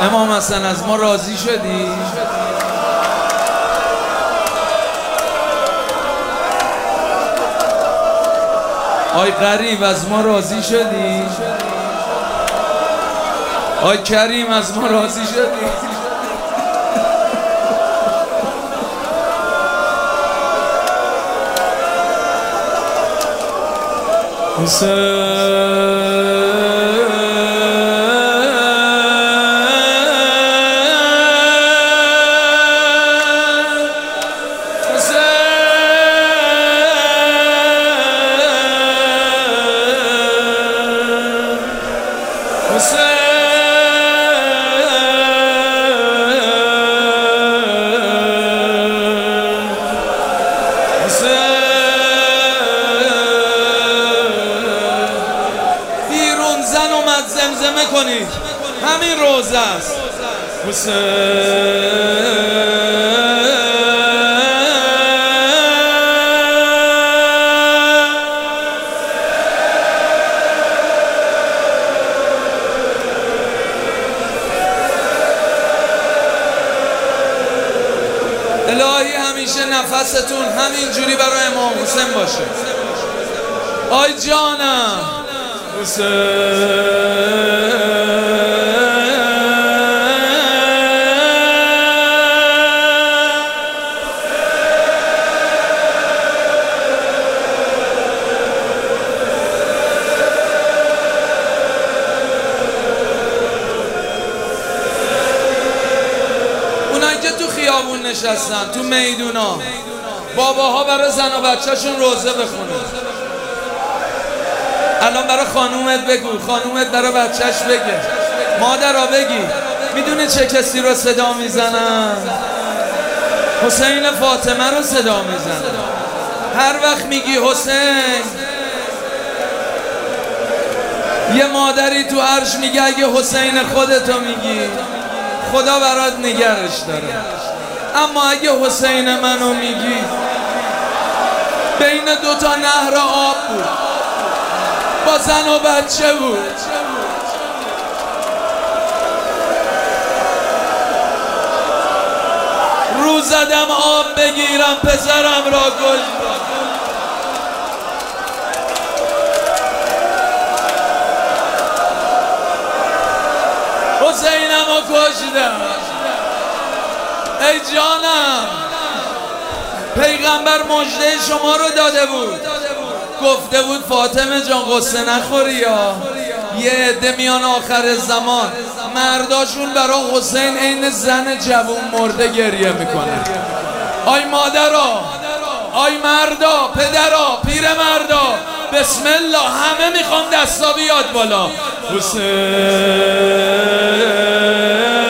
امام حسن از ما راضی شدی؟ آی غریب از ما راضی شدی؟ آی کریم از ما راضی شدی؟ زن اومد زمزمه کنید همین روزه است. الهی همیشه نفستون همین جوری برای امام حسین باشه. آی جانم اونایی که تو خیابون نشستن، تو میدونا، باباها برای زن و بچه‌شون روزه بخونه. الان برای خانومت بگو، خانومت برای بچهش بگه، مادرها بگی. میدونه چه کسی رو صدا میزنن؟ حسین فاطمه رو صدا میزنن. هر وقت میگی حسین، یه مادری تو عرش میگه اگه حسین خودتو میگی خدا برات نگرش داره. اما اگه حسین منو میگی، بین دوتا نهر آب بود، با زن و بچه بود. رو زدم آب بگیرم پسرم را کشتم. حسینم رو کشتم. ای جانم، پیغمبر مژده شما رو داده بود، گفته بود فاطمه جان قصه نخوری. یا یه عده میان آخر زمان مرداشون برای حسین عین زن جوون مرده گریه میکنن. آی مادرها، آی مردا، پدرها، پیر مردا، بسم الله، همه میخوام دستا بیاد بالا. حسین